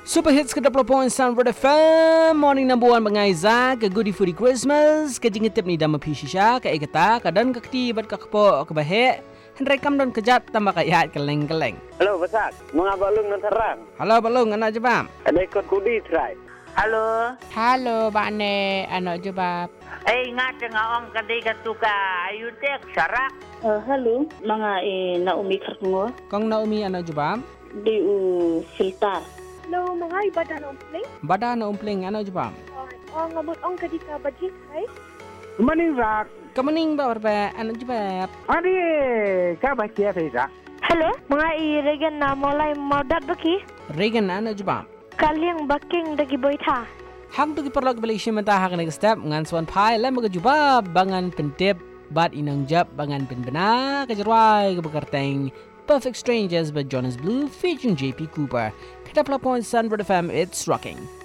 Super hits ke 20 Sunbird FM. Morning number 1 bangaiza ke Goody Foodie Christmas. Ke jingitip ni dama pishisha ke ikata kadan ke ketibat ke kepo ke bahe. Henry kam don kejat tambah kayat keleng-keleng. Halo Basak, mga balong ng terang. Halo balong anak jebam. Ada ikut kudi try. Halo. Halo bakne anak jebab. Nga tengah ong kadai katuka ayu tek sarak. Halo, mga Naomi Kartungo Kong Naomi anak jebam. di filter. Hello, mga ibadah na umpling. Bada na umpling anak jebam. Ngabot ong kadika budget, right? Maning rak. Kamaning ba barba anak jebab. Adi ka ba kia feza? Hello, mga i-regan na mulai maudat baki. Regan anak jebam. Kaliang baking dagi boita. Hang tu kiperlog Malaysia mentah hak next step ngan swan pai lem ke jubab bangan pentip bat inang jab bangan pen bena kejerwai ke bekerteng. Perfect Strangers by Jonas Blue featuring JP Cooper. Kita pelapon Sunbird FM, it's rocking.